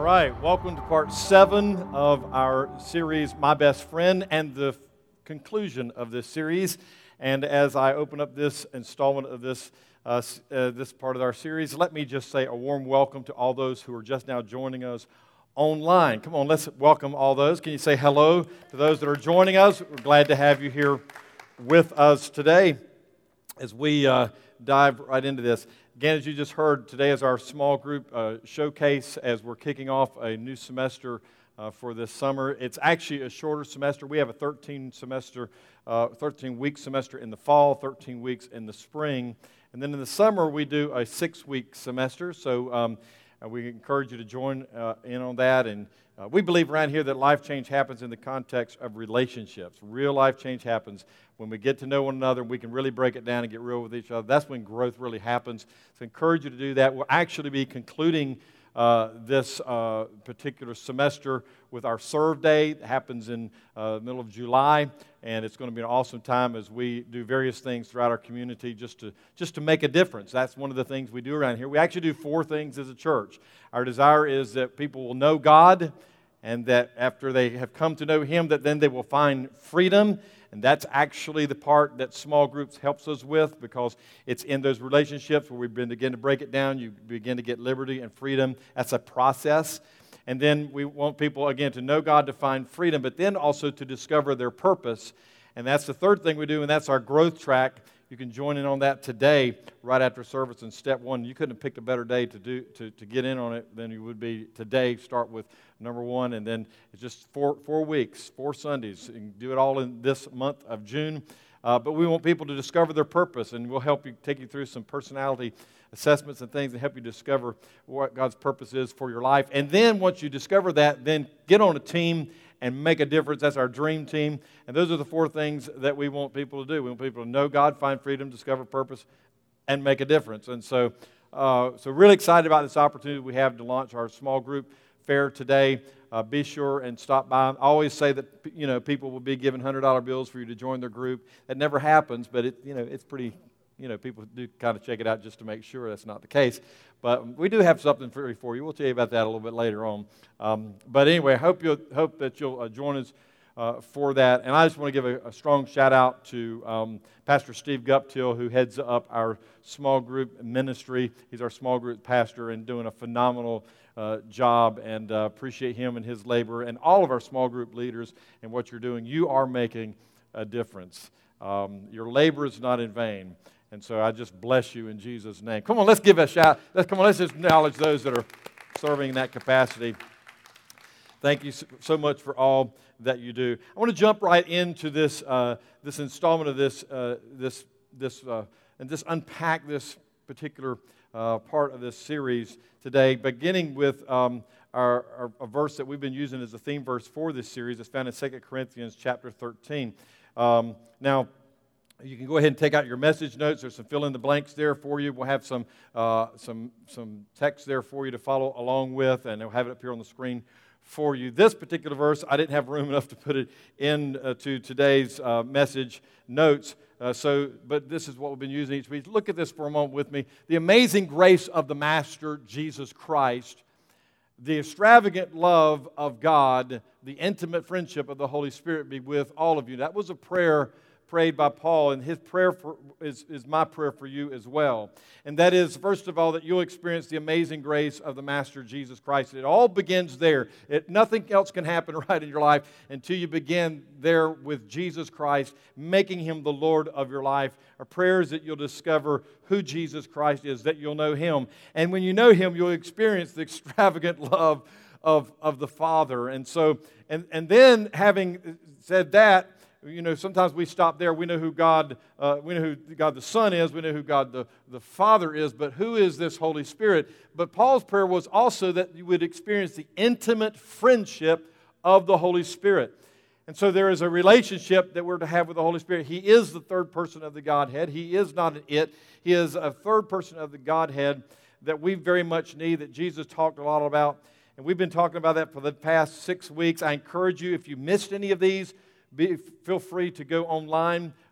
right, welcome to part 7 of our series, My Best Friend, and the conclusion of this series. And as I open up this installment of this part of our series, let me just say a warm welcome to all those who are just now joining us online. Come on, let's welcome all those. Can you say hello to those that are joining us? We're glad to have you here with us today as we dive right into this. Again, as you just heard, today is our small group showcase as we're kicking off a new semester for this summer. It's actually a shorter semester. We have a 13-week semester in the fall, 13 weeks in the spring. And then in the summer, we do a 6-week semester. So we encourage you to join in on that. And we believe around here that life change happens in the context of relationships. Real life change happens when we get to know one another. We can really break it down and get real with each other. That's when growth really happens. So I encourage you to do that. We'll actually be concluding this particular semester with our Serve Day. It happens in the middle of July, and it's going to be an awesome time as we do various things throughout our community just to make a difference. That's one of the things we do around here. We actually do 4 things as a church. Our desire is that people will know God, and that after they have come to know Him, that then they will find freedom. And that's actually the part that small groups helps us with, because it's in those relationships where we begin to break it down. You begin to get liberty and freedom. That's a process. And then we want people, again, to know God, to find freedom, but then also to discover their purpose. And that's the third thing we do, and that's our growth track. You can join in on that today, right after service in step 1. You couldn't have picked a better day to get in on it than you would be today. Start with number 1, and then it's just 4 weeks, 4 Sundays. You can do it all in this month of June. But we want people to discover their purpose, and we'll help you, take you through some personality assessments and things and help you discover what God's purpose is for your life. And then once you discover that, then get on a team and make a difference. That's our dream team. And those are the 4 things that we want people to do. We want people to know God, find freedom, discover purpose, and make a difference. And so really excited about this opportunity we have to launch our small group fair today. Be sure and stop by. I always say that people will be given $100 bills for you to join their group. That never happens, but it's pretty. People do kind of check it out just to make sure that's not the case. But we do have something for you. We'll tell you about that a little bit later on. But anyway, I hope that you'll join us for that. And I just want to give a strong shout out to Pastor Steve Guptill, who heads up our small group ministry. He's our small group pastor and doing a phenomenal job, and appreciate him and his labor, and all of our small group leaders and what you're doing. You are making a difference. Your labor is not in vain. And so I just bless you in Jesus' name. Come on, let's give a shout. Let's just acknowledge those that are serving in that capacity. Thank you so much for all that you do. I want to jump right into this installment of and just unpack this particular part of this series today, beginning with a verse that we've been using as a theme verse for this series. It's found in 2 Corinthians chapter 13. Now, you can go ahead and take out your message notes. There's some fill-in-the-blanks there for you. We'll have some text there for you to follow along with, and we'll have it up here on the screen for you. This particular verse, I didn't have room enough to put it into today's message notes, but this is what we've been using each week. Look at this for a moment with me. The amazing grace of the Master, Jesus Christ, the extravagant love of God, the intimate friendship of the Holy Spirit be with all of you. That was a prayer prayed by Paul, and his prayer is my prayer for you as well. And that is, first of all, that you'll experience the amazing grace of the Master Jesus Christ. It all begins there. Nothing else can happen right in your life until you begin there with Jesus Christ, making Him the Lord of your life. Our prayer is that you'll discover who Jesus Christ is, that you'll know Him. And when you know Him, you'll experience the extravagant love of the Father. And so, and then having said that, sometimes we stop there. We know who God the Son is. We know who God the Father is. But who is this Holy Spirit? But Paul's prayer was also that you would experience the intimate friendship of the Holy Spirit. And so there is a relationship that we're to have with the Holy Spirit. He is the third person of the Godhead. He is not an it. He is a third person of the Godhead that we very much need, that Jesus talked a lot about. And we've been talking about that for the past 6 weeks. I encourage you, if you missed any of these, feel free to go online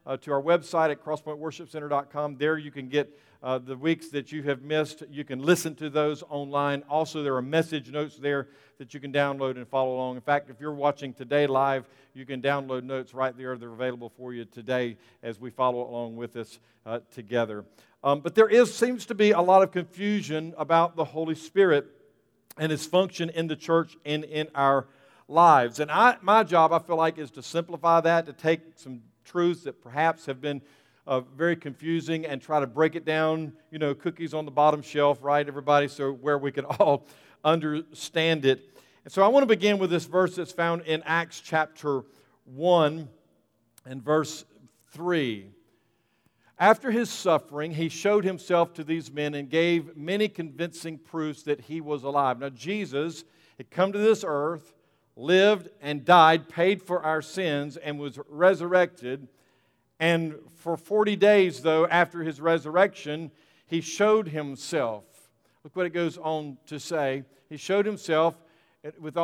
to our website at crosspointworshipcenter.com. There you can get the weeks that you have missed. You can listen to those online. Also, there are message notes there that you can download and follow along. In fact, if you're watching today live, you can download notes right there. They're available for you today as we follow along with us together. But there seems to be a lot of confusion about the Holy Spirit and His function in the church and in our lives. And my job, I feel like, is to simplify that, to take some truths that perhaps have been very confusing and try to break it down, cookies on the bottom shelf, right, everybody, so where we can all understand it. And so I want to begin with this verse that's found in Acts chapter 1 and verse 3. After His suffering, He showed Himself to these men and gave many convincing proofs that He was alive. Now, Jesus had come to this earth, lived and died, paid for our sins, and was resurrected. And for 40 days, though, after His resurrection, He showed Himself. Look what it goes on to say. He showed Himself and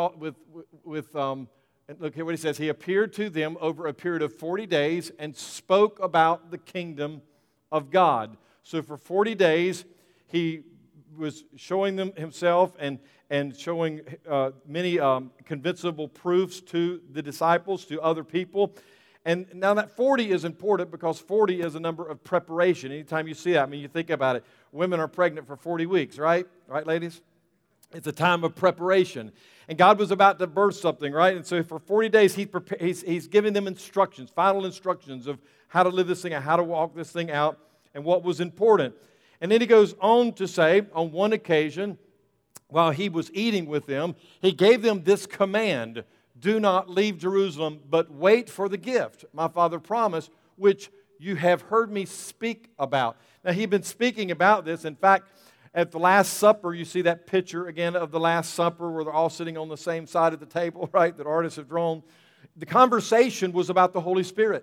look here what He says. He appeared to them over a period of 40 days and spoke about the kingdom of God. So for 40 days, He was showing them Himself and showing many convincible proofs to the disciples, to other people. And now that 40 is important because 40 is a number of preparation. Anytime you see that, you think about it. Women are pregnant for 40 weeks, right? Right, ladies? It's a time of preparation. And God was about to birth something, right? And so for 40 days, He's giving them instructions, final instructions of how to live this thing out, how to walk this thing out, and what was important. And then He goes on to say, on one occasion, while He was eating with them, He gave them this command: do not leave Jerusalem, but wait for the gift my Father promised, which you have heard me speak about. Now, He'd been speaking about this. In fact, at the Last Supper, you see that picture again of the Last Supper where they're all sitting on the same side of the table, right, that artists have drawn. The conversation was about the Holy Spirit.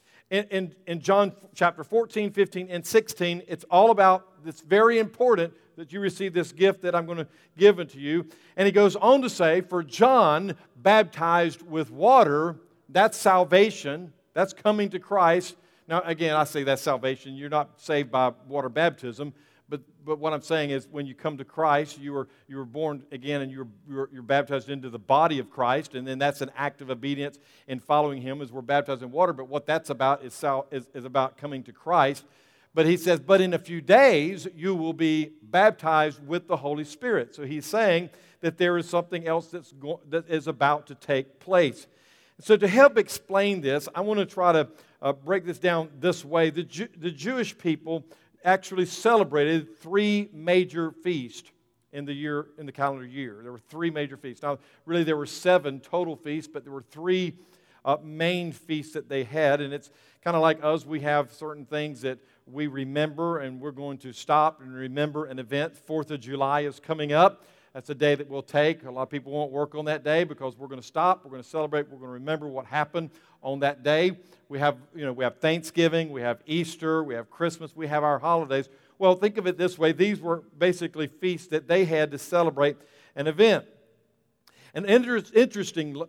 In John chapter 14, 15, and 16, it's all about, it's very important that you receive this gift that I'm going to give unto you. And He goes on to say, for John baptized with water, that's salvation, that's coming to Christ. Now, again, I say that's salvation. You're not saved by water baptism. But what I'm saying is when you come to Christ, you were born again and you're baptized into the body of Christ, and then that's an act of obedience in following Him as we're baptized in water. But what that's about is about coming to Christ. But He says, but in a few days you will be baptized with the Holy Spirit. So He's saying that there is something else that is about to take place. So to help explain this, I want to try to break this down this way. The Jewish people actually celebrated three major feasts in the calendar year. There were three major feasts. Now, really, there were 7 total feasts, but there were 3 main feasts that they had. And it's kind of like us. We have certain things that we remember, and we're going to stop and remember an event. 4th of July is coming up. That's a day that we'll take. A lot of people won't work on that day because we're going to stop. We're going to celebrate. We're going to remember what happened on that day. We have Thanksgiving. We have Easter. We have Christmas. We have our holidays. Well, think of it this way. These were basically feasts that they had to celebrate an event. And interestingly,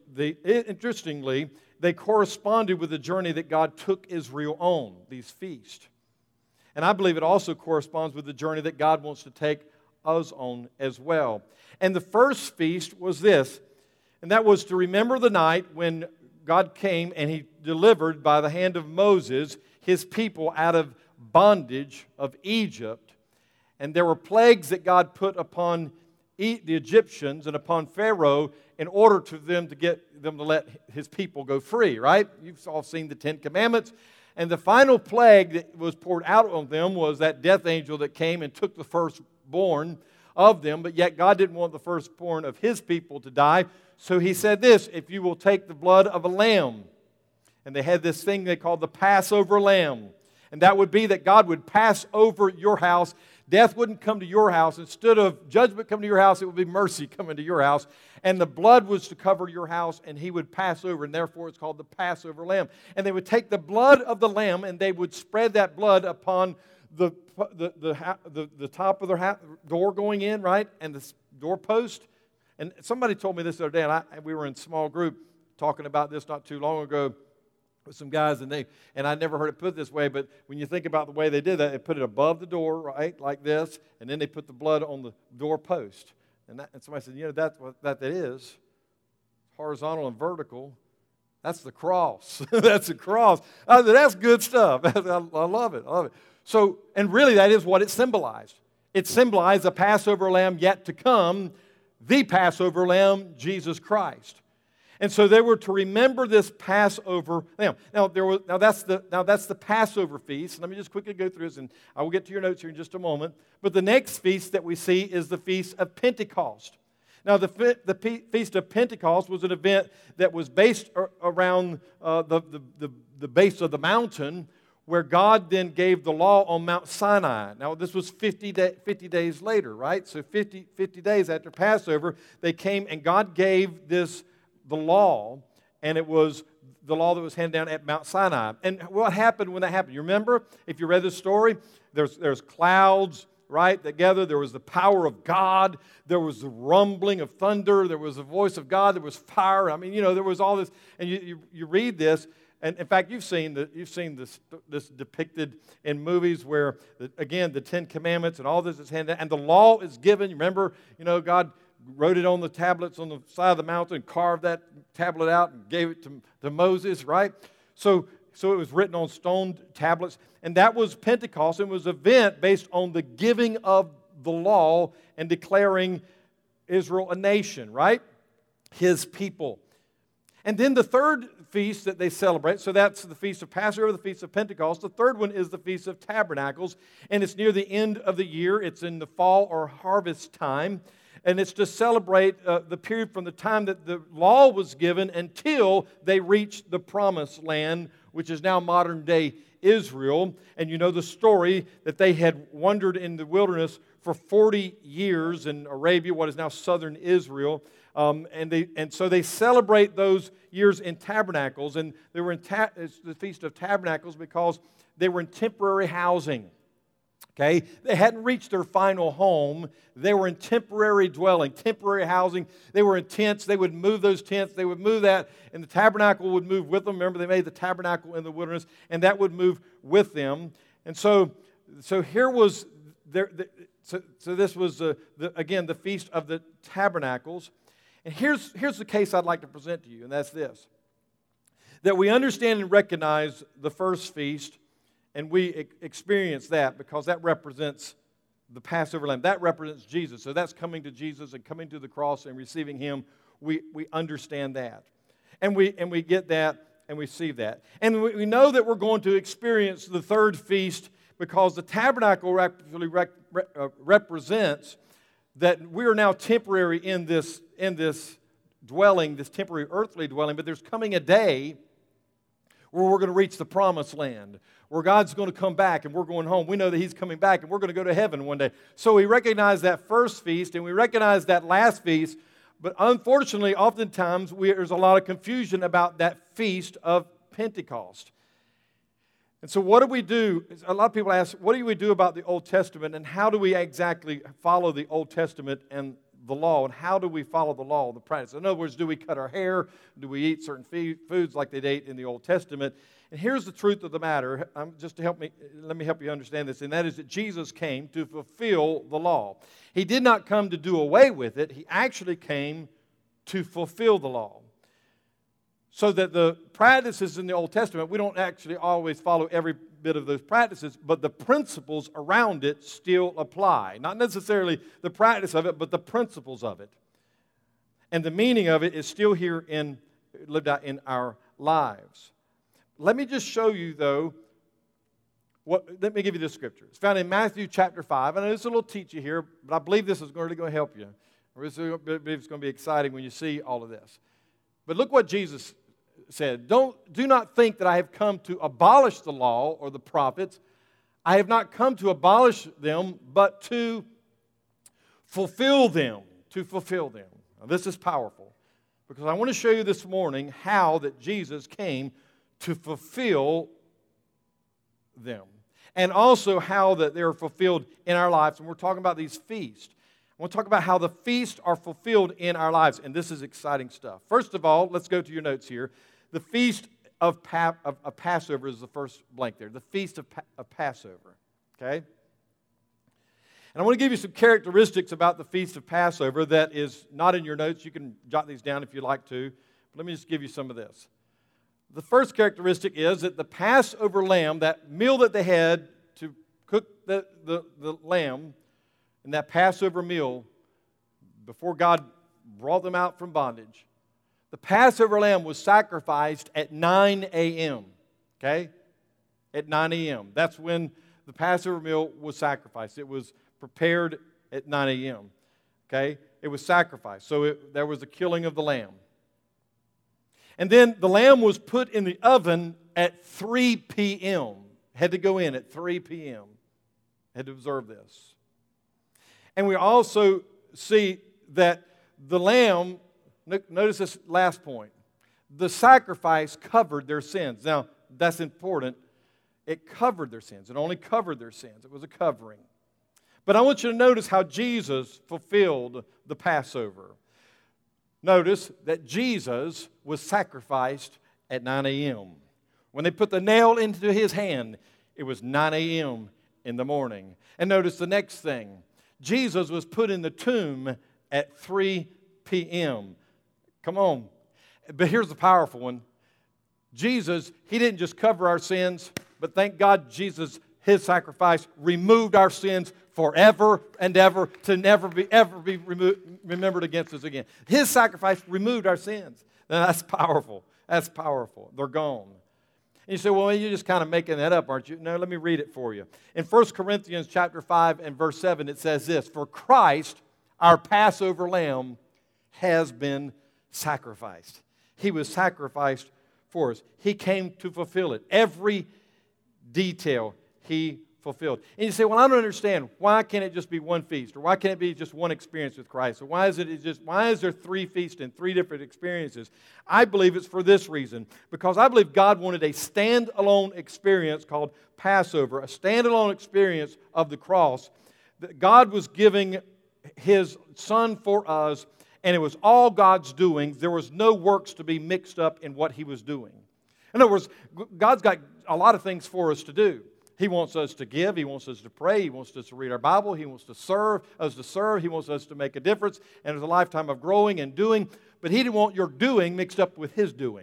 they corresponded with the journey that God took Israel on, these feasts. And I believe it also corresponds with the journey that God wants to take us on as well. And the first feast was this, and that was to remember the night when God came and He delivered by the hand of Moses His people out of bondage of Egypt. And there were plagues that God put upon the Egyptians and upon Pharaoh in order to get them to let His people go free, right? You've all seen the 10 Commandments. And the final plague that was poured out on them was that death angel that came and took the firstborn of them, but yet God didn't want the firstborn of His people to die. So He said this, if you will take the blood of a lamb, and they had this thing they called the Passover lamb, and that would be that God would pass over your house. Death wouldn't come to your house. Instead of judgment coming to your house, it would be mercy coming to your house. And the blood was to cover your house, and He would pass over, and therefore it's called the Passover lamb. And they would take the blood of the lamb, and they would spread that blood upon the top of their door going in, right, and the doorpost. And somebody told me this the other day, and we were in a small group talking about this not too long ago. with some guys, and I never heard it put this way, but when you think about the way they did that, they put it above the door, right, like this, and then they put the blood on the doorpost. And somebody said, that's what that is, horizontal and vertical. That's the cross. That's the cross. That's good stuff. I love it. I love it. So, and really that is what it symbolized. It symbolized the Passover lamb yet to come, the Passover lamb, Jesus Christ. And so they were to remember this Passover lamb. Now that's the Passover feast. Let me just quickly go through this, and I will get to your notes here in just a moment. But the next feast that we see is the Feast of Pentecost. Now, the Feast of Pentecost was an event that was based around the base of the mountain, where God then gave the law on Mount Sinai. Now, this was 50 days later, right? So 50 days after Passover, they came and God gave the law, and it was the law that was handed down at Mount Sinai. And what happened when that happened? You remember, if you read the story, there's clouds, right, that gathered. There was the power of God. There was the rumbling of thunder. There was the voice of God. There was fire. I mean, there was all this. And you read this, and in fact, you've seen this depicted in movies where, again, the Ten Commandments and all this is handed down, and the law is given. Remember, God wrote it on the tablets on the side of the mountain, carved that tablet out and gave it to Moses, right? So it was written on stone tablets, and that was Pentecost. It was an event based on the giving of the law and declaring Israel a nation, right? His people. And then the third feast that they celebrate, so that's the Feast of Passover, the Feast of Pentecost. The third one is the Feast of Tabernacles, and it's near the end of the year. It's in the fall or harvest time. And it's to celebrate the period from the time that the law was given until they reached the promised land, which is now modern-day Israel. And you know the story that they had wandered in the wilderness for 40 years in Arabia, what is now southern Israel. And so they celebrate those years in tabernacles. And they were it's the Feast of Tabernacles because they were in temporary housing. Okay, they hadn't reached their final home. They were in temporary dwelling, temporary housing. They were in tents. They would move those tents. They would move that, and the tabernacle would move with them. Remember, they made the tabernacle in the wilderness, and that would move with them. And so here was so this was again the Feast of the Tabernacles. And here's the case I'd like to present to you, and that's this: that we understand and recognize the first feast. And we experience that because that represents the Passover lamb. That represents Jesus. So that's coming to Jesus and coming to the cross and receiving Him. We understand that. And we get that and we see that. And we know that we're going to experience the third feast because the tabernacle actually represents that we are now temporary in this dwelling, this temporary earthly dwelling, but there's coming a day where we're going to reach the promised land, where God's going to come back and we're going home. We know that He's coming back and we're going to go to heaven one day. So we recognize that first feast and we recognize that last feast, but unfortunately, oftentimes, there's a lot of confusion about that feast of Pentecost. And so what do we do? A lot of people ask, what do we do about the Old Testament and how do we exactly follow the Old Testament and the law, and how do we follow the law, the practice? In other words, do we cut our hair? Do we eat certain foods like they ate in the Old Testament? And here's the truth of the matter. Let me help you understand this, and that is that Jesus came to fulfill the law. He did not come to do away with it. He actually came to fulfill the law. So that the practices in the Old Testament, we don't actually always follow every bit of those practices, but the principles around it still apply. Not necessarily the practice of it, but the principles of it. And the meaning of it is still here lived out in our lives. Let me just show you, though, let me give you this scripture. It's found in Matthew chapter 5. I know it's a little teachy here, but I believe this is really going to help you. It's going to be exciting when you see all of this. But look what Jesus said. Do not think that I have come to abolish the law or the prophets. I have not come to abolish them, but to fulfill them. To fulfill them. Now, this is powerful because I want to show you this morning how that Jesus came to fulfill them. And also how that they're fulfilled in our lives. And we're talking about these feasts. I want to talk about how the feasts are fulfilled in our lives. And this is exciting stuff. First of all, let's go to your notes here. The feast of Passover is the first blank there. The Feast of Passover. Okay? And I want to give you some characteristics about the Feast of Passover that is not in your notes. You can jot these down if you'd like to. But let me just give you some of this. The first characteristic is that the Passover lamb, that meal that they had to cook the lamb, and that Passover meal before God brought them out from bondage, the Passover lamb was sacrificed at 9 a.m., okay? At 9 a.m. That's when the Passover meal was sacrificed. It was prepared at 9 a.m., okay? It was sacrificed. So there was the killing of the lamb. And then the lamb was put in the oven at 3 p.m. Had to go in at 3 p.m. Had to observe this. And we also see that the lamb, notice this last point, the sacrifice covered their sins. Now, that's important. It covered their sins. It only covered their sins. It was a covering. But I want you to notice how Jesus fulfilled the Passover. Notice that Jesus was sacrificed at 9 a.m. When they put the nail into his hand, it was 9 a.m. in the morning. And notice the next thing. Jesus was put in the tomb at 3 p.m. Come on. But here's the powerful one. Jesus, he didn't just cover our sins, but thank God Jesus, his sacrifice, removed our sins forever and ever to never be remembered against us again. His sacrifice removed our sins. Now that's powerful. That's powerful. They're gone. And you say, well, you're just kind of making that up, aren't you? No, let me read it for you. In 1 Corinthians chapter 5 and verse 7, it says this, "For Christ, our Passover lamb, has been sacrificed." He was sacrificed for us. He came to fulfill it. Every detail he fulfilled. And you say, well, I don't understand. Why can't it just be one feast? Or why can't it be just one experience with Christ? Or why is there 3 feasts and 3 different experiences? I believe it's for this reason. Because I believe God wanted a standalone experience called Passover, a standalone experience of the cross. That God was giving His Son for us, and it was all God's doing. There was no works to be mixed up in what He was doing. In other words, God's got a lot of things for us to do. He wants us to give. He wants us to pray. He wants us to read our Bible. He wants us to serve. He wants us to make a difference. And there's a lifetime of growing and doing. But He didn't want your doing mixed up with His doing.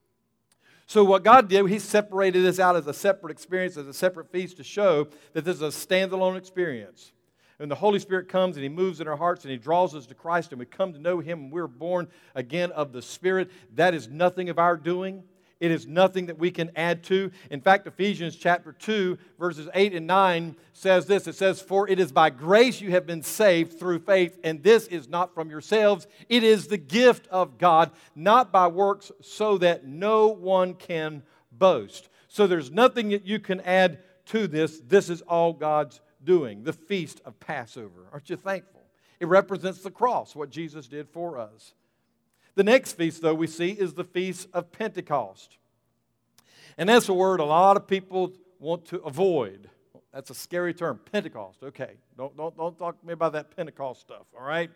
So what God did, He separated this out as a separate experience, as a separate feast to show that this is a standalone experience. And the Holy Spirit comes and He moves in our hearts and He draws us to Christ and we come to know Him and we're born again of the Spirit. That is nothing of our doing. It is nothing that we can add to. In fact, Ephesians chapter 2, verses 8 and 9 says this. It says, "For it is by grace you have been saved through faith, and this is not from yourselves. It is the gift of God, not by works, so that no one can boast." So there's nothing that you can add to this. This is all God's doing, the Feast of Passover. Aren't you thankful? It represents the cross, what Jesus did for us. The next feast, though, we see is the Feast of Pentecost. And that's a word a lot of people want to avoid. That's a scary term, Pentecost. Okay, don't talk to me about that Pentecost stuff, all right?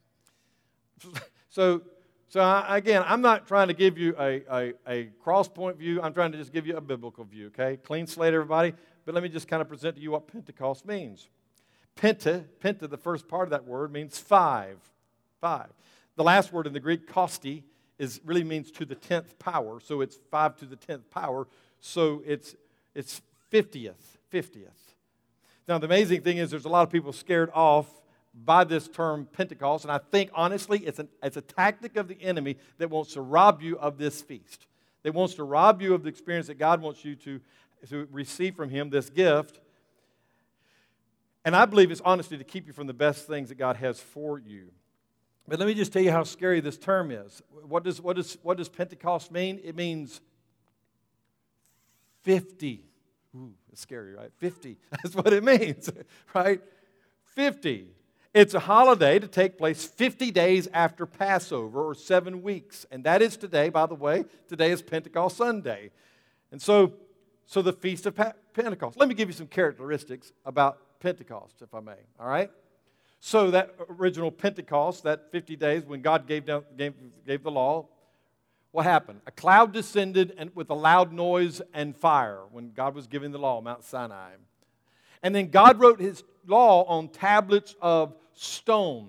So again, I'm not trying to give you a cross-point view. I'm trying to just give you a biblical view, okay? Clean slate, everybody. But let me just kind of present to you what Pentecost means. Penta, the first part of that word, means 5. 5. The last word in the Greek, kosti, really means to the 10th power. So it's 5 to the 10th power. So it's 50th. Now, the amazing thing is there's a lot of people scared off by this term Pentecost. And I think, honestly, it's a tactic of the enemy that wants to rob you of this feast. That wants to rob you of the experience that God wants you to receive from Him, this gift. And I believe it's honestly to keep you from the best things that God has for you. But let me just tell you how scary this term is. What does Pentecost mean? It means 50. Ooh, it's scary, right? 50. That's what it means, right? 50. It's a holiday to take place 50 days after Passover, or 7 weeks. And that is today, by the way. Today is Pentecost Sunday. And so the Feast of Pentecost. Let me give you some characteristics about Pentecost, if I may, all right? So that original Pentecost, that 50 days when God gave the law, what happened? A cloud descended and with a loud noise and fire when God was giving the law, Mount Sinai. And then God wrote His law on tablets of stone.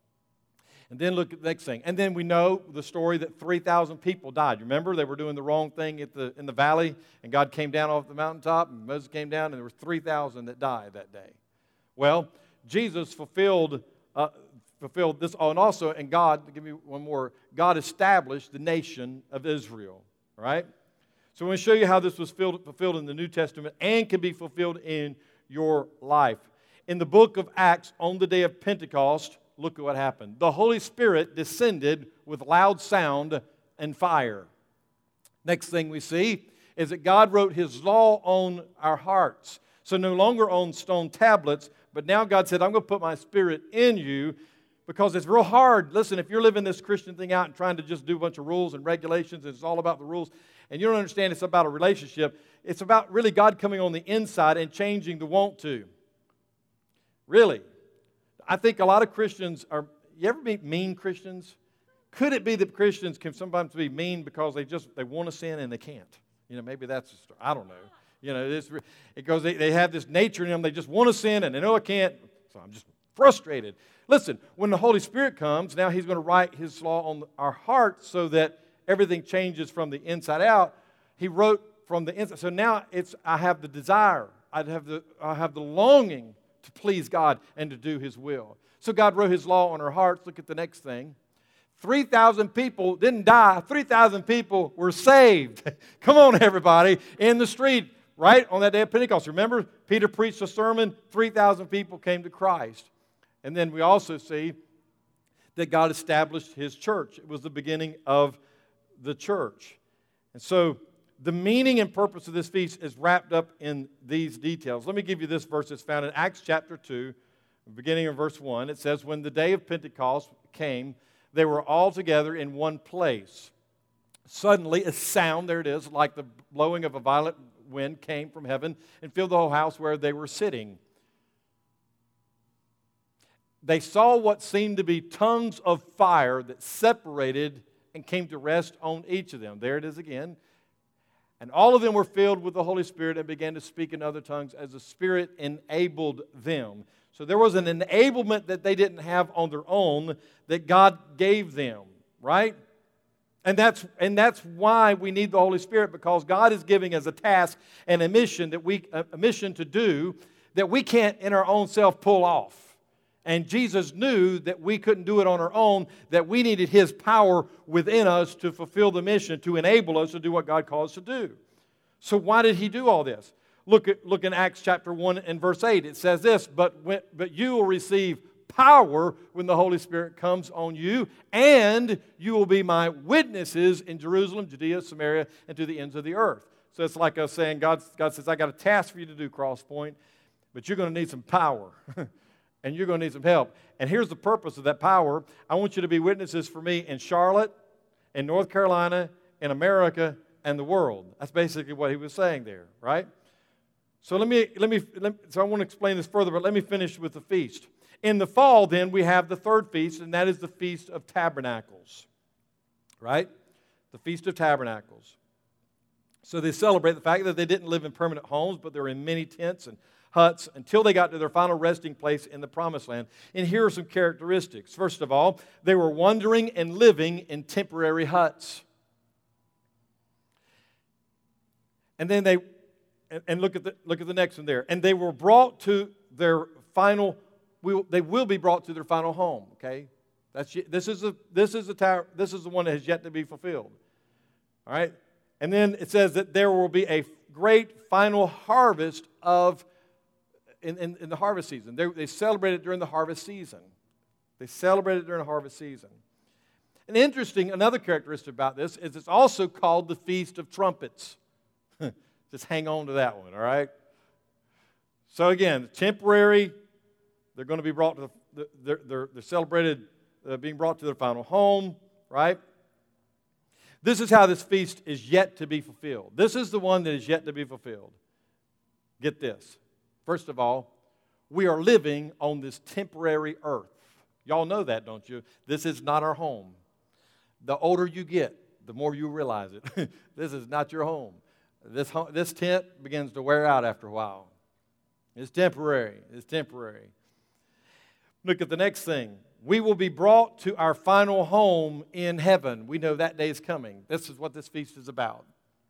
And then look at the next thing. And then we know the story that 3,000 people died. You remember? They were doing the wrong thing in the valley, and God came down off the mountaintop, and Moses came down, and there were 3,000 that died that day. Well, Jesus fulfilled this. Oh, and also, and God, give me one more, God established the nation of Israel, right? So I'm going to show you how this was fulfilled in the New Testament and can be fulfilled in your life. In the book of Acts, on the day of Pentecost, look at what happened. The Holy Spirit descended with loud sound and fire. Next thing we see is that God wrote His law on our hearts. So no longer on stone tablets, but now God said, I'm going to put my Spirit in you, because it's real hard. Listen, if you're living this Christian thing out and trying to just do a bunch of rules and regulations, and it's all about the rules, and you don't understand it's about a relationship, it's about really God coming on the inside and changing the want to. Really. I think a lot of Christians are, you ever meet mean Christians? Could it be that Christians can sometimes be mean because they want to sin and they can't? Maybe that's, I don't know. It goes, they have this nature in them, they just want to sin and they know I can't, so I'm just frustrated. Listen, when the Holy Spirit comes, now He's going to write His law on our hearts so that everything changes from the inside out. He wrote from the inside. So now I have the desire, I have the longing to please God and to do His will. So God wrote His law on our hearts. Look at the next thing. 3,000 people didn't die. 3,000 people were saved. Come on, everybody, in the street, right, on that day of Pentecost. Remember, Peter preached a sermon. 3,000 people came to Christ. And then we also see that God established His church. It was the beginning of the church. And so the meaning and purpose of this feast is wrapped up in these details. Let me give you this verse that's found in Acts chapter 2, beginning of verse 1. It says, when the day of Pentecost came, they were all together in one place. Suddenly a sound, there it is, like the blowing of a violent wind came from heaven and filled the whole house where they were sitting. They saw what seemed to be tongues of fire that separated and came to rest on each of them. There it is again. And all of them were filled with the Holy Spirit and began to speak in other tongues as the Spirit enabled them. So there was an enablement that they didn't have on their own that God gave them, right? And that's why we need the Holy Spirit, because God is giving us a task and a mission to do that we can't in our own self pull off. And Jesus knew that we couldn't do it on our own, that we needed His power within us to fulfill the mission, to enable us to do what God calls us to do. So why did He do all this? Look in Acts chapter 1 and verse 8. It says this, but you will receive power when the Holy Spirit comes on you, and you will be my witnesses in Jerusalem, Judea, Samaria, and to the ends of the earth. So it's like us saying, God says, I got a task for you to do, Cross Point, but you're going to need some power. And you're going to need some help. And here's the purpose of that power. I want you to be witnesses for me in Charlotte, in North Carolina, in America, and the world. That's basically what he was saying there, right? So so I want to explain this further, but let me finish with the feast. In the fall, then, we have the third feast, and that is the Feast of Tabernacles, right? The Feast of Tabernacles. So they celebrate the fact that they didn't live in permanent homes, but they were in many tents and huts until they got to their final resting place in the Promised Land. And here are some characteristics. First of all, they were wandering and living in temporary huts. And then they look at the next one there. And they were brought to their final. They will be brought to their final home. Okay, this is the one that has yet to be fulfilled. All right, and then it says that there will be a great final harvest in the harvest season. They celebrate it during the harvest season. They celebrate it during the harvest season. And another characteristic about this is it's also called the Feast of Trumpets. Just hang on to that one, all right? So again, temporary. They're going to be brought to they're celebrated being brought to their final home, right? This is how this feast is yet to be fulfilled. This is the one that is yet to be fulfilled. Get this. First of all, we are living on this temporary earth. Y'all know that, don't you? This is not our home. The older you get, the more you realize it. This is not your home. This tent begins to wear out after a while. It's temporary. It's temporary. Look at the next thing. We will be brought to our final home in heaven. We know that day is coming. This is what this feast is about.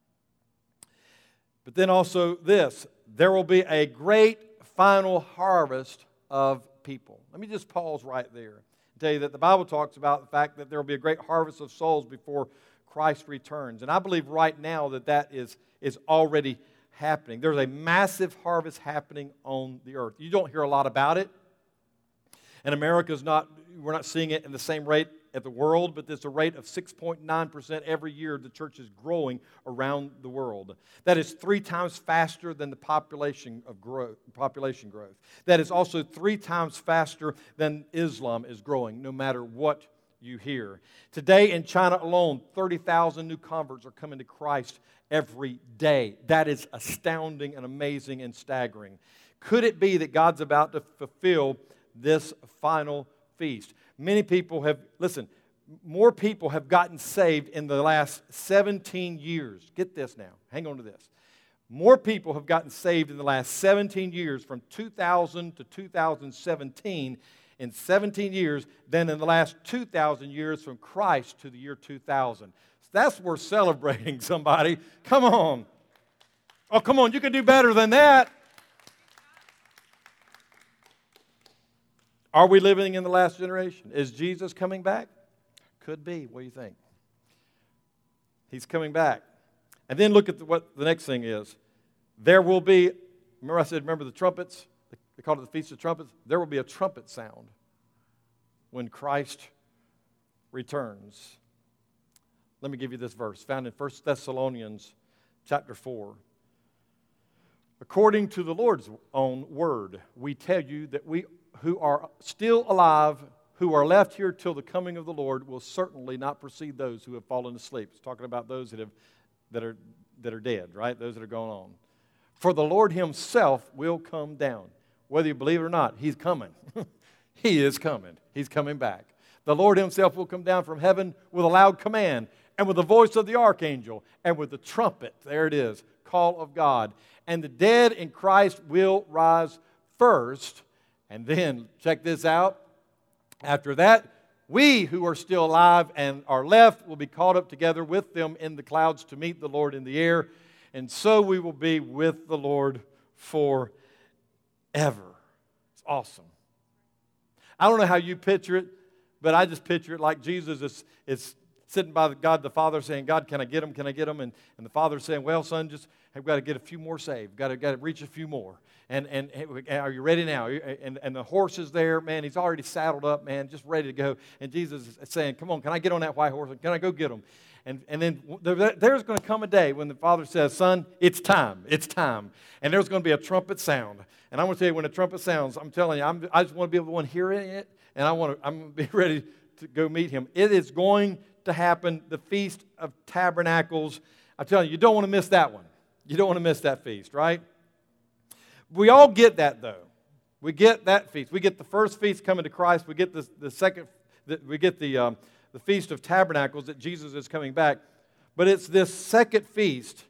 But then also this, there will be a great final harvest of people. Let me just pause right there and tell you that the Bible talks about the fact that there will be a great harvest of souls before Christ returns. And I believe right now that is already happening. There's a massive harvest happening on the earth. You don't hear a lot about it. And we're not seeing it in the same rate at the world, but there's a rate of 6.9% every year the church is growing around the world. That is 3 times faster than the population growth. That is also 3 times faster than Islam is growing, no matter what you hear. Today in China alone, 30,000 new converts are coming to Christ every day. That is astounding and amazing and staggering. Could it be that God's about to fulfill this final feast? Many people more people have gotten saved in the last 17 years. Get this now. Hang on to this. More people have gotten saved in the last 17 years, from 2000 to 2017, in 17 years, than in the last 2,000 years from Christ to the year 2000. So that's worth celebrating, somebody. Come on. Oh, come on. You can do better than that. Are we living in the last generation? Is Jesus coming back? Could be. What do you think? He's coming back. And then look at what the next thing is. There will be, remember the trumpets? They called it the Feast of Trumpets. There will be a trumpet sound when Christ returns. Let me give you this verse found in 1 Thessalonians chapter 4. According to the Lord's own word, we tell you that we who are still alive, who are left here till the coming of the Lord, will certainly not precede those who have fallen asleep. It's talking about those that are dead, right? Those that are going on. For the Lord himself will come down. Whether you believe it or not, he's coming. He is coming. He's coming back. The Lord himself will come down from heaven with a loud command, and with the voice of the archangel, and with the trumpet, there it is, call of God. And the dead in Christ will rise first. And then, check this out, after that, we who are still alive and are left will be caught up together with them in the clouds to meet the Lord in the air. And so we will be with the Lord forever. It's awesome. I don't know how you picture it, but I just picture it like Jesus is sitting by God the Father saying, God, can I get them? Can I get them? And the Father saying, well, son, just have got to get a few more saved. Got to reach a few more. And are you ready now? And the horse is there, man. He's already saddled up, man, just ready to go. And Jesus is saying, come on, can I get on that white horse? Can I go get him? And then there's going to come a day when the Father says, son, it's time. It's time. And there's going to be a trumpet sound. And I'm going to tell you, when the trumpet sounds, I'm telling you, I just want to be able to one hearing it, and I'm going to be ready to go meet him. It is going to happen, the Feast of Tabernacles. I'm telling you, you don't want to miss that one. You don't want to miss that feast, right? We all get that, though. We get that feast. We get the first feast coming to Christ. We get the second. We get the Feast of Tabernacles, that Jesus is coming back. But it's this second feast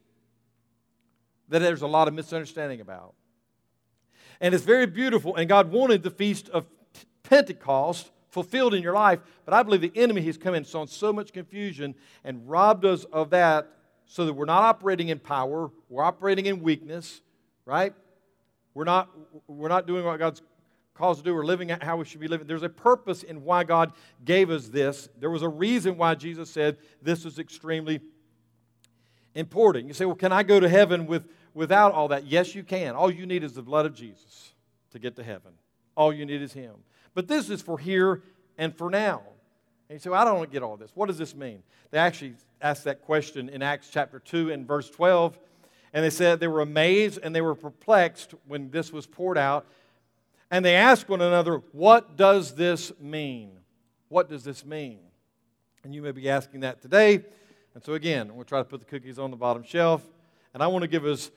that there's a lot of misunderstanding about. And it's very beautiful, and God wanted the Feast of Pentecost fulfilled in your life, but I believe the enemy has come in and sown so much confusion and robbed us of that, so that we're not operating in power, we're operating in weakness, right? We're not doing what God's called us to do. We're living how we should be living. There's a purpose in why God gave us this. There was a reason why Jesus said this is extremely important. You say, well, can I go to heaven without all that? Yes, you can. All you need is the blood of Jesus to get to heaven. All you need is Him. But this is for here and for now. And you say, well, I don't get all this. What does this mean? They actually asked that question in Acts chapter 2 and verse 12. And they said they were amazed and they were perplexed when this was poured out. And they asked one another, what does this mean? What does this mean? And you may be asking that today. And so again, I'm going to try to put the cookies on the bottom shelf. And I want to give us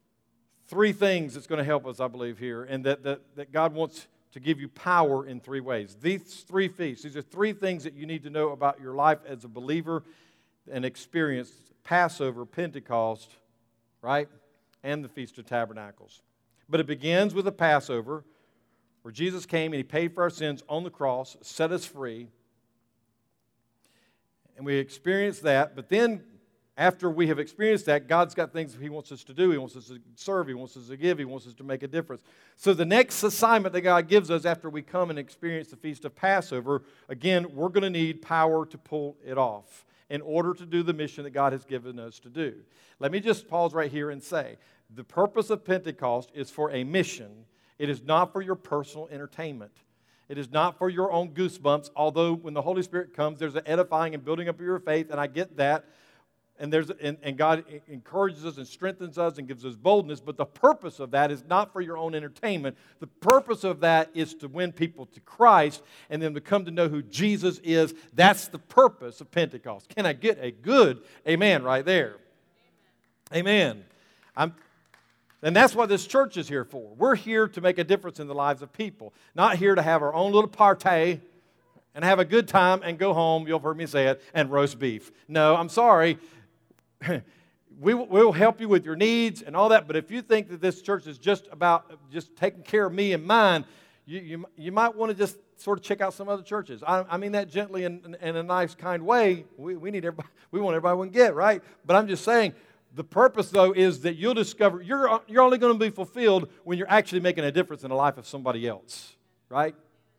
3 things that's going to help us, I believe, here. And that God wants to give you power in 3 ways. These 3 feasts, these are 3 things that you need to know about your life as a believer and experience Passover, Pentecost, right? And the Feast of Tabernacles. But it begins with a Passover where Jesus came and He paid for our sins on the cross, set us free. And we experience that. But then after we have experienced that, God's got things He wants us to do. He wants us to serve. He wants us to give. He wants us to make a difference. So the next assignment that God gives us after we come and experience the Feast of Passover, again, we're going to need power to pull it off in order to do the mission that God has given us to do. Let me just pause right here and say, the purpose of Pentecost is for a mission. It is not for your personal entertainment. It is not for your own goosebumps, although when the Holy Spirit comes, there's an edifying and building up of your faith, and I get that. And God encourages us and strengthens us and gives us boldness, but the purpose of that is not for your own entertainment. The purpose of that is to win people to Christ and then to come to know who Jesus is. That's the purpose of Pentecost. Can I get a good amen right there? Amen. And that's what this church is here for. We're here to make a difference in the lives of people, not here to have our own little party and have a good time and go home, you'll have heard me say it, and roast beef. No, I'm sorry. We'll help you with your needs and all that, but if you think that this church is just about just taking care of me and mine, you might want to just sort of check out some other churches. I mean that gently in a nice, kind way. We need everybody. We want everybody to get, right? But I'm just saying, the purpose, though, is that you'll discover you're only going to be fulfilled when you're actually making a difference in the life of somebody else, right?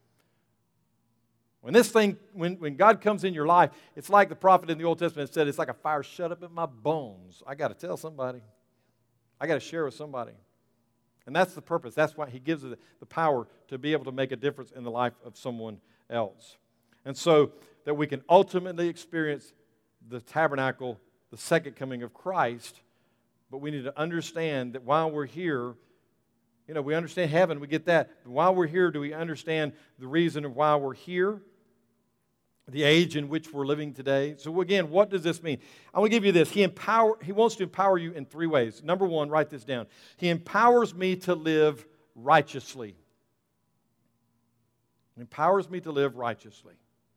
When God comes in your life, it's like the prophet in the Old Testament said, it's like a fire shut up in my bones. I got to tell somebody. I got to share with somebody. And that's the purpose. That's why He gives us the power to be able to make a difference in the life of someone else. And so that we can ultimately experience the tabernacle, the second coming of Christ, but we need to understand that while we're here, we understand heaven, we get that. But while we're here, do we understand the reason of why we're here? The age in which we're living today. So again, what does this mean? I want to give you this. He wants to empower you in three ways. Number one, write this down. He empowers me to live righteously. He empowers me to live righteously.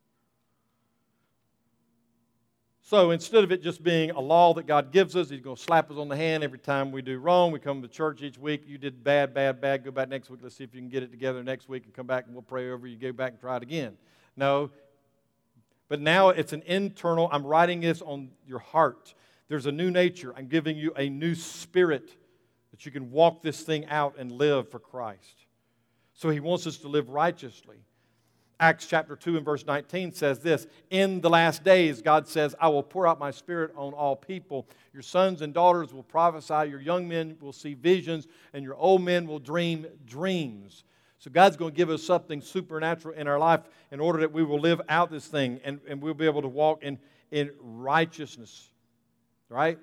So instead of it just being a law that God gives us, He's going to slap us on the hand every time we do wrong. We come to church each week. You did bad. Go back next week. Let's see if you can get it together next week and come back and we'll pray over you. Go back and try it again. No. But now it's an internal, I'm writing this on your heart. There's a new nature. I'm giving you a new spirit that you can walk this thing out and live for Christ. So He wants us to live righteously. Acts chapter 2 and verse 19 says this, in the last days, God says, I will pour out my Spirit on all people. Your sons and daughters will prophesy, your young men will see visions, and your old men will dream dreams. So God's going to give us something supernatural in our life in order that we will live out this thing and we'll be able to walk in righteousness. Right?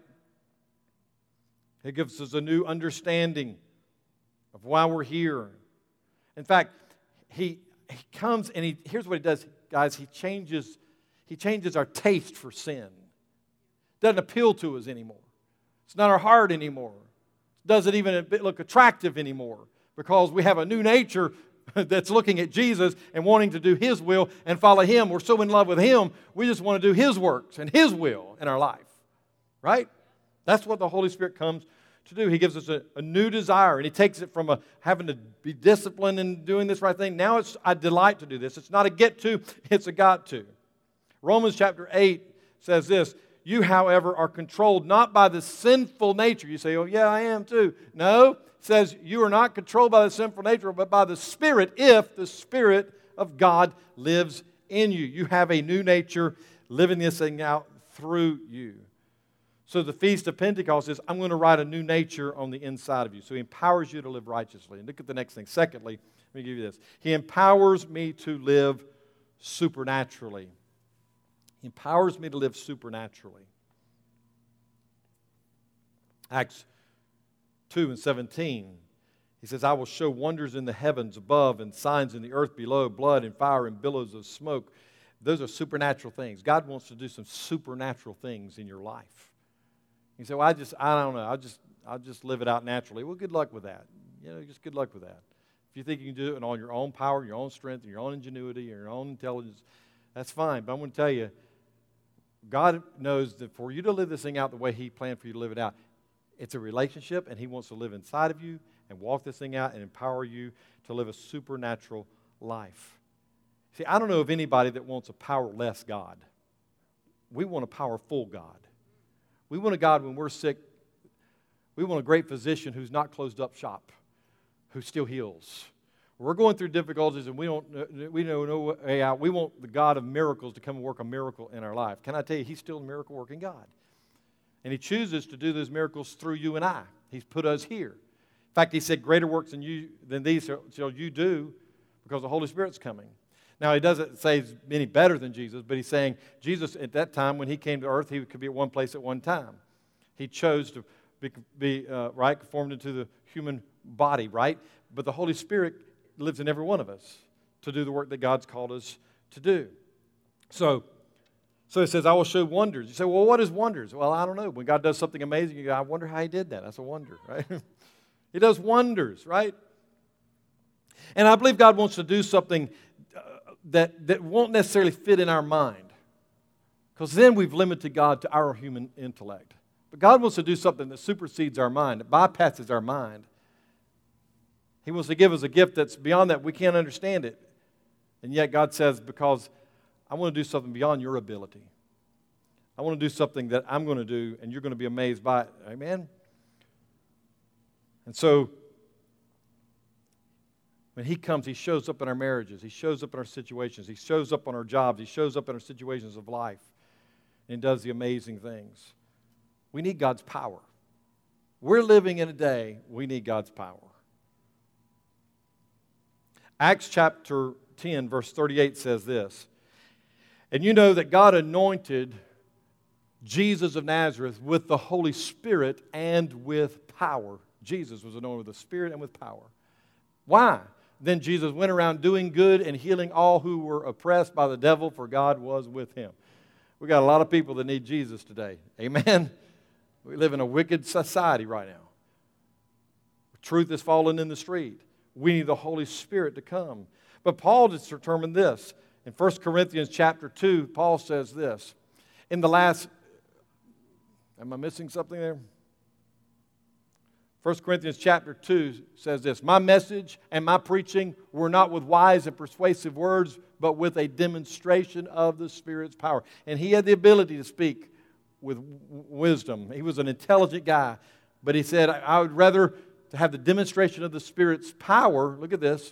It gives us a new understanding of why we're here. In fact, He comes and here's what He does, guys. He changes our taste for sin. It doesn't appeal to us anymore. It's not our heart anymore. It doesn't even look attractive anymore because we have a new nature that's looking at Jesus and wanting to do His will and follow Him. We're so in love with Him, we just want to do His works and His will in our life. Right? That's what the Holy Spirit comes to do. He gives us a new desire, and He takes it from having to be disciplined in doing this right thing. Now it's I delight to do this. It's not a get to, it's a got to. Romans chapter 8 says this, you, however, are controlled not by the sinful nature. You say, oh, yeah, I am too. No, it says you are not controlled by the sinful nature, but by the Spirit, if the Spirit of God lives in you. You have a new nature living this thing out through you. So the Feast of Pentecost is, I'm going to write a new nature on the inside of you. So He empowers you to live righteously. And look at the next thing. Secondly, let me give you this. He empowers me to live supernaturally. He empowers me to live supernaturally. Acts 2 and 17, He says, I will show wonders in the heavens above and signs in the earth below, blood and fire and billows of smoke. Those are supernatural things. God wants to do some supernatural things in your life. You say, well, I don't know. I'll just live it out naturally. Well, good luck with that. Just good luck with that. If you think you can do it on your own power, your own strength, and your own ingenuity, and your own intelligence, that's fine. But I'm going to tell you, God knows that for you to live this thing out the way He planned for you to live it out, it's a relationship, and He wants to live inside of you and walk this thing out and empower you to live a supernatural life. See, I don't know of anybody that wants a powerless God. We want a powerful God. We want a God when we're sick. We want a great physician who's not closed up shop, who still heals. We're going through difficulties and we don't know no way out. We want the God of miracles to come and work a miracle in our life. Can I tell you, He's still a miracle-working God. And He chooses to do those miracles through you and I. He's put us here. In fact, He said, greater works than these shall you do because the Holy Spirit's coming. Now, He doesn't say He's any better than Jesus, but He's saying Jesus, at that time, when He came to earth, He could be at one place at one time. He chose to be conformed into the human body, right? But the Holy Spirit lives in every one of us to do the work that God's called us to do. So it says, I will show wonders. You say, well, what is wonders? Well, I don't know. When God does something amazing, you go, I wonder how He did that. That's a wonder, right? He does wonders, right? And I believe God wants to do something that won't necessarily fit in our mind, because then we've limited God to our human intellect. But God wants to do something that supersedes our mind, that bypasses our mind. He wants to give us a gift that's beyond that. We can't understand it. And yet God says, because I want to do something beyond your ability. I want to do something that I'm going to do, and you're going to be amazed by it. Amen? And so, when He comes, He shows up in our marriages. He shows up in our situations. He shows up on our jobs. He shows up in our situations of life. And does the amazing things. We need God's power. We're living in a day we need God's power. Acts chapter 10, verse 38 says this, and you know that God anointed Jesus of Nazareth with the Holy Spirit and with power. Jesus was anointed with the Spirit and with power. Why? Then Jesus went around doing good and healing all who were oppressed by the devil, for God was with Him. We got a lot of people that need Jesus today. Amen? We live in a wicked society right now. Truth is falling in the street. We need the Holy Spirit to come. But Paul has determined this. In 1 Corinthians chapter 2, Paul says this. In the last, am I missing something there? 1 Corinthians chapter 2 says this, my message and my preaching were not with wise and persuasive words, but with a demonstration of the Spirit's power. And he had the ability to speak with wisdom. He was an intelligent guy. But he said, I would rather to have the demonstration of the Spirit's power, look at this,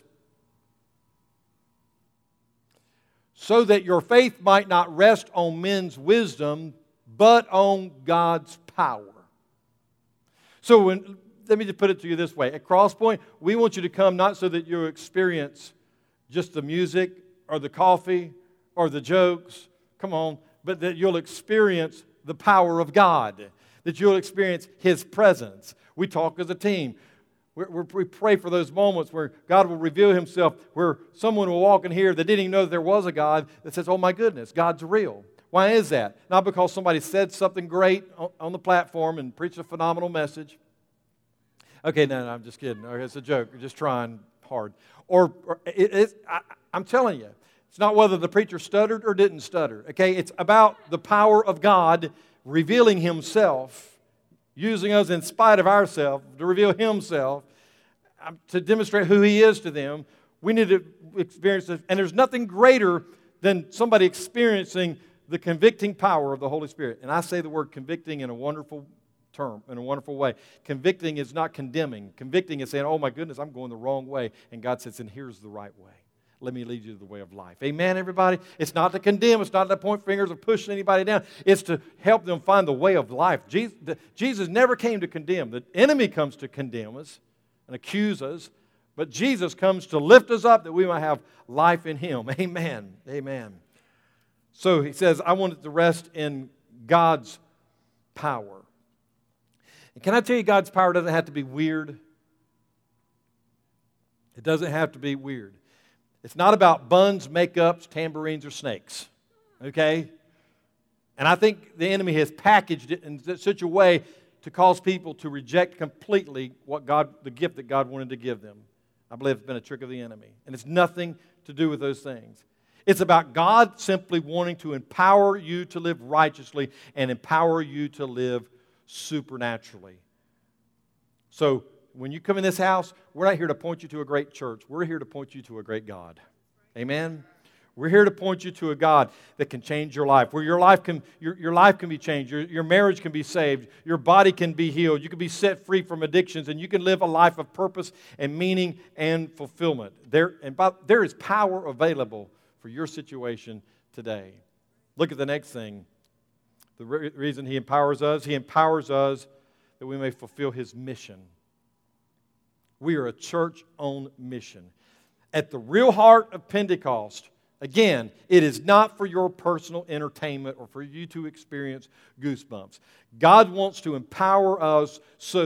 so that your faith might not rest on men's wisdom, but on God's power. So let me just put it to you this way. At Crosspoint, we want you to come not so that you experience just the music or the coffee or the jokes, come on, but that you'll experience the power of God, that you'll experience His presence. We talk as a team. We pray for those moments where God will reveal Himself, where someone will walk in here that didn't even know that there was a God, that says, oh my goodness, God's real. Why is that? Not because somebody said something great on the platform and preached a phenomenal message. Okay, no, I'm just kidding. Okay, it's a joke. We're just trying hard. I'm telling you, it's not whether the preacher stuttered or didn't stutter. Okay, it's about the power of God revealing Himself, using us in spite of ourselves to reveal Himself, to demonstrate who He is to them. We need to experience this. And there's nothing greater than somebody experiencing the convicting power of the Holy Spirit. And I say the word convicting in a wonderful term, in a wonderful way. Convicting is not condemning. Convicting is saying, oh my goodness, I'm going the wrong way. And God says, and here's the right way. Let me lead you to the way of life. Amen, everybody? It's not to condemn. It's not to point fingers or push anybody down. It's to help them find the way of life. Jesus never came to condemn. The enemy comes to condemn us and accuse us. But Jesus comes to lift us up that we might have life in Him. Amen. Amen. So he says, I want it to rest in God's power. And can I tell you, God's power doesn't have to be weird. It doesn't have to be weird. It's not about buns, makeups, tambourines, or snakes, okay? And I think the enemy has packaged it in such a way to cause people to reject completely the gift that God wanted to give them. I believe it's been a trick of the enemy. And it's nothing to do with those things. It's about God simply wanting to empower you to live righteously and empower you to live supernaturally. So when you come in this house, we're not here to point you to a great church. We're here to point you to a great God. Amen? We're here to point you to a God that can change your life, where your life can be changed, your marriage can be saved, your body can be healed, you can be set free from addictions, and you can live a life of purpose and meaning and fulfillment. There is power available for your situation today. Look at the next thing. The reason He empowers us that we may fulfill His mission. We are a church on mission. At the real heart of Pentecost, again, it is not for your personal entertainment or for you to experience goosebumps. God wants to empower us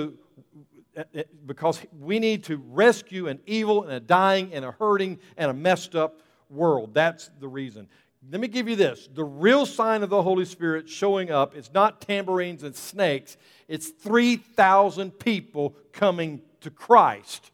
because we need to rescue an evil and a dying and a hurting and a messed up world. That's the reason. Let me give you this. The real sign of the Holy Spirit showing up is not tambourines and snakes. It's 3,000 people coming to Christ.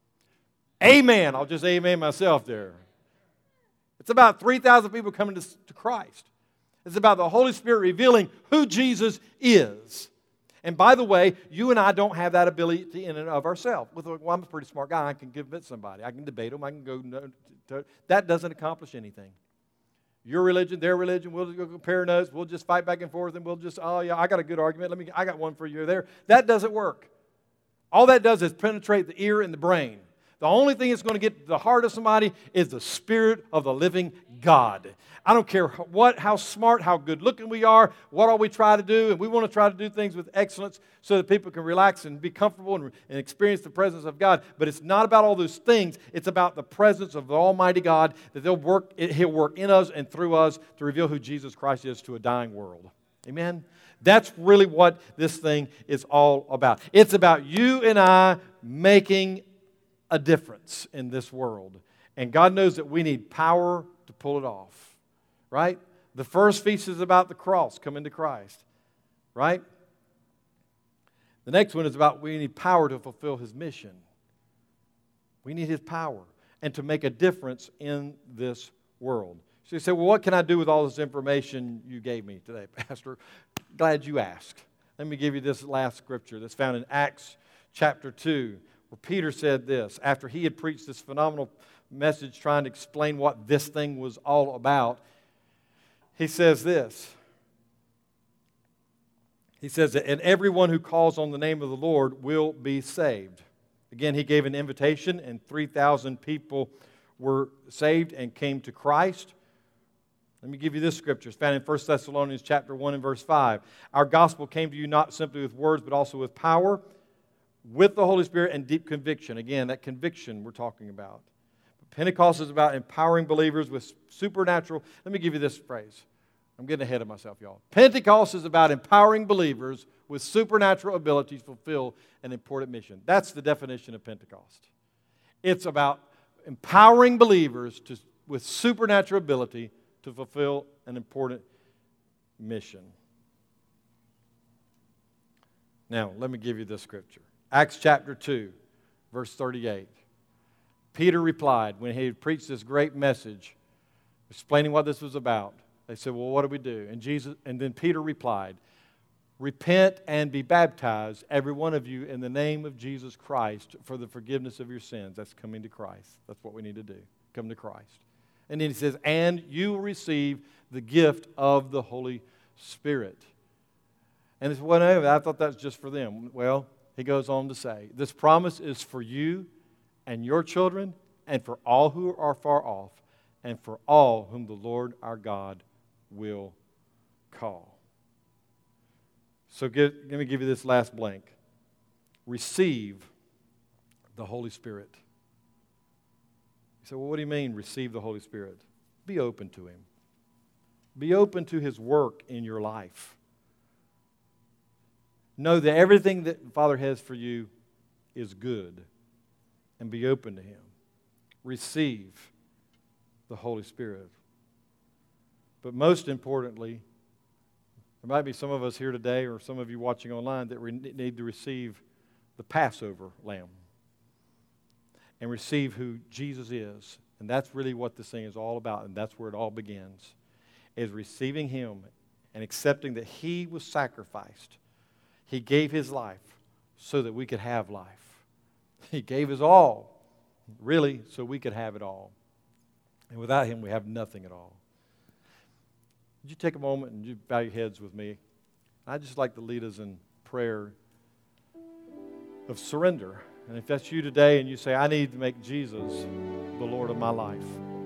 Amen. I'll just amen myself there. It's about 3,000 people coming to Christ. It's about the Holy Spirit revealing who Jesus is. And by the way, you and I don't have that ability in and of ourselves. Well, I'm a pretty smart guy. I can convince somebody. I can debate them. I can go. That doesn't accomplish anything. Your religion, their religion, we'll just go compare notes. We'll just fight back and forth, and we'll just, oh yeah, I got a good argument. I got one for you there. That doesn't work. All that does is penetrate the ear and the brain. The only thing that's going to get to the heart of somebody is the Spirit of the living God. I don't care how smart, how good looking we are, what all we try to do, and we want to try to do things with excellence so that people can relax and be comfortable and experience the presence of God. But it's not about all those things. It's about the presence of the Almighty God that He'll work in us and through us to reveal who Jesus Christ is to a dying world. Amen? That's really what this thing is all about. It's about you and I making a difference in this world. And God knows that we need power to pull it off. Right? The first feast is about the cross, coming to Christ. Right? The next one is about we need power to fulfill His mission. We need His power and to make a difference in this world. So you say, well, what can I do with all this information you gave me today, Pastor? Glad you asked. Let me give you this last scripture that's found in Acts chapter 2, where Peter said this, after he had preached this phenomenal message trying to explain what this thing was all about. He says this. He says that, and everyone who calls on the name of the Lord will be saved. Again, he gave an invitation, and 3,000 people were saved and came to Christ. Let me give you this scripture. It's found in 1 Thessalonians chapter 1 and verse 5. Our gospel came to you not simply with words, but also with power, with the Holy Spirit and deep conviction. Again, that conviction we're talking about. Pentecost is about empowering believers with supernatural. Let me give you this phrase. I'm getting ahead of myself, y'all. Pentecost is about empowering believers with supernatural abilities to fulfill an important mission. That's the definition of Pentecost. It's about empowering believers with supernatural ability to fulfill an important mission. Now, let me give you this scripture. Acts chapter 2, verse 38. Peter replied when he had preached this great message, explaining what this was about. They said, well, what do we do? And then Peter replied, repent and be baptized, every one of you, in the name of Jesus Christ for the forgiveness of your sins. That's coming to Christ. That's what we need to do. Come to Christ. And then he says, and you will receive the gift of the Holy Spirit. And it's whatever. I thought that was just for them. Well, he goes on to say, this promise is for you and your children and for all who are far off and for all whom the Lord our God will call. So let me give you this last blank. Receive the Holy Spirit. You say, well, what do you mean, receive the Holy Spirit? Be open to Him. Be open to His work in your life. Know that everything that the Father has for you is good. And be open to Him. Receive the Holy Spirit. But most importantly, there might be some of us here today or some of you watching online that need to receive the Passover lamb and receive who Jesus is And that's really what this thing is all about, and that's where it all begins, is receiving Him and accepting that He was sacrificed. He gave His life so that we could have life. He gave His all, really, so we could have it all. And without Him, we have nothing at all. Would you take a moment and you bow your heads with me? I'd just like to lead us in prayer of surrender. And if that's you today and you say, I need to make Jesus the Lord of my life.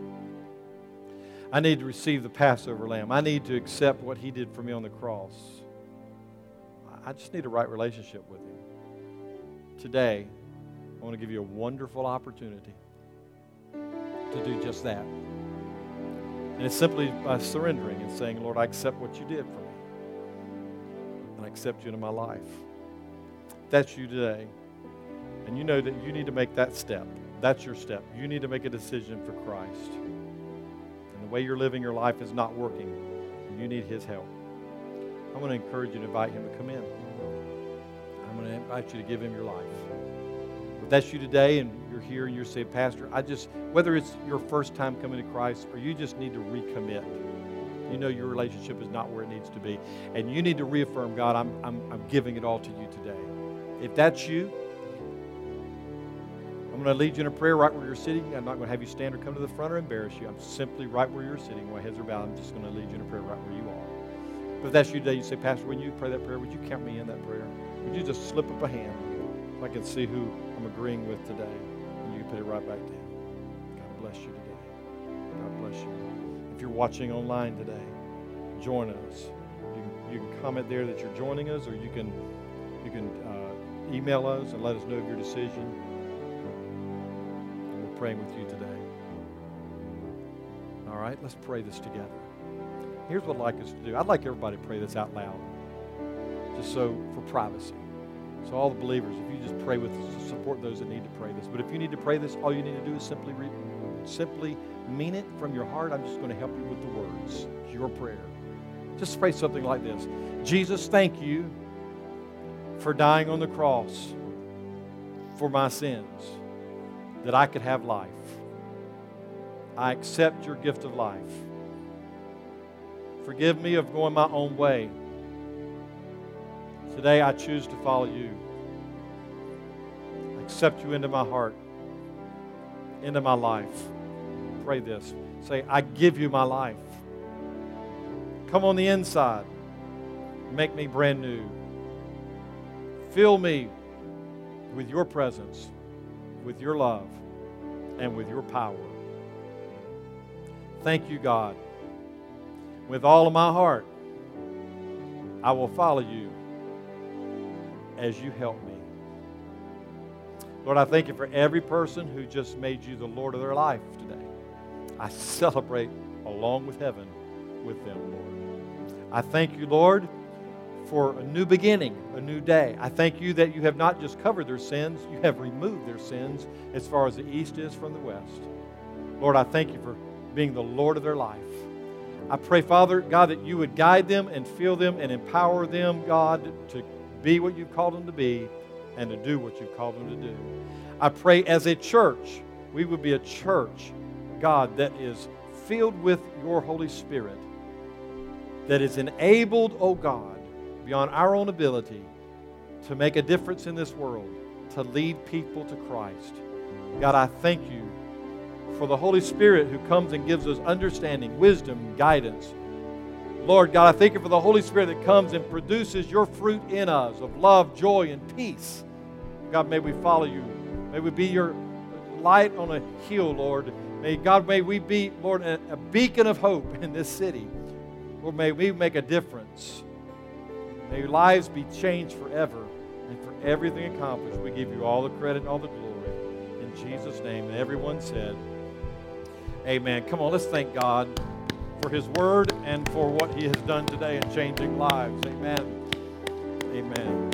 I need to receive the Passover lamb. I need to accept what He did for me on the cross. I just need a right relationship with Him. Today, I want to give you a wonderful opportunity to do just that. And it's simply by surrendering and saying, Lord, I accept what You did for me. And I accept You into my life. If that's you today, and you know that you need to make that step. That's your step. You need to make a decision for Christ. And the way you're living your life is not working. And you need His help. I want to encourage you to invite Him to come in. I'm going to invite you to give Him your life. If that's you today and you're here and you're saying, Pastor, whether it's your first time coming to Christ or you just need to recommit. You know your relationship is not where it needs to be. And you need to reaffirm, God, I'm giving it all to You today. If that's you, I'm going to lead you in a prayer right where you're sitting. I'm not going to have you stand or come to the front or embarrass you. I'm simply right where you're sitting. My heads are bowed. I'm just going to lead you in a prayer right where you are. But if that's you today, you say, Pastor, when you pray that prayer, would you count me in that prayer? Would you just slip up a hand so I can see who I'm agreeing with today? And you can put it right back down. God bless you today. God bless you. If you're watching online today, join us. You can comment there that you're joining us, or you can email us and let us know of your decision. Praying with you today. All right, let's pray this together. Here's what I'd like us to do. I'd like everybody to pray this out loud, just so for privacy. So all the believers, if you just pray with us, support those that need to pray this. But if you need to pray this, all you need to do is simply mean it from your heart. I'm just going to help you with the words. It's your prayer. Just pray something like this. Jesus, thank You for dying on the cross for my sins, that I could have life. I accept Your gift of life. Forgive me of going my own way. Today I choose to follow You. I accept You into my heart, into my life. Pray this. Say, I give You my life. Come on the inside. Make me brand new. Fill me with Your presence, with Your love, and with Your power. Thank You, God. With all of my heart, I will follow You as You help me. Lord, I thank You for every person who just made You the Lord of their life today. I celebrate along with heaven with them, Lord. I thank You, Lord, for a new beginning, a new day. I thank You that You have not just covered their sins, You have removed their sins as far as the east is from the west. Lord, I thank You for being the Lord of their life. I pray, Father, God, that You would guide them and fill them and empower them, God, to be what You've called them to be and to do what You've called them to do. I pray as a church, we would be a church, God, that is filled with Your Holy Spirit, that is enabled, oh God, beyond our own ability to make a difference in this world, to lead people to Christ. God, I thank You for the Holy Spirit who comes and gives us understanding, wisdom, guidance. Lord God, I thank You for the Holy Spirit that comes and produces Your fruit in us of love, joy, and peace. God, may we follow You. May we be Your light on a hill, Lord. May we be, Lord, a beacon of hope in this city. Lord, may we make a difference. May lives be changed forever. And for everything accomplished, we give You all the credit and all the glory. In Jesus' name, and everyone said, amen. Come on, let's thank God for His Word and for what He has done today in changing lives. Amen. Amen.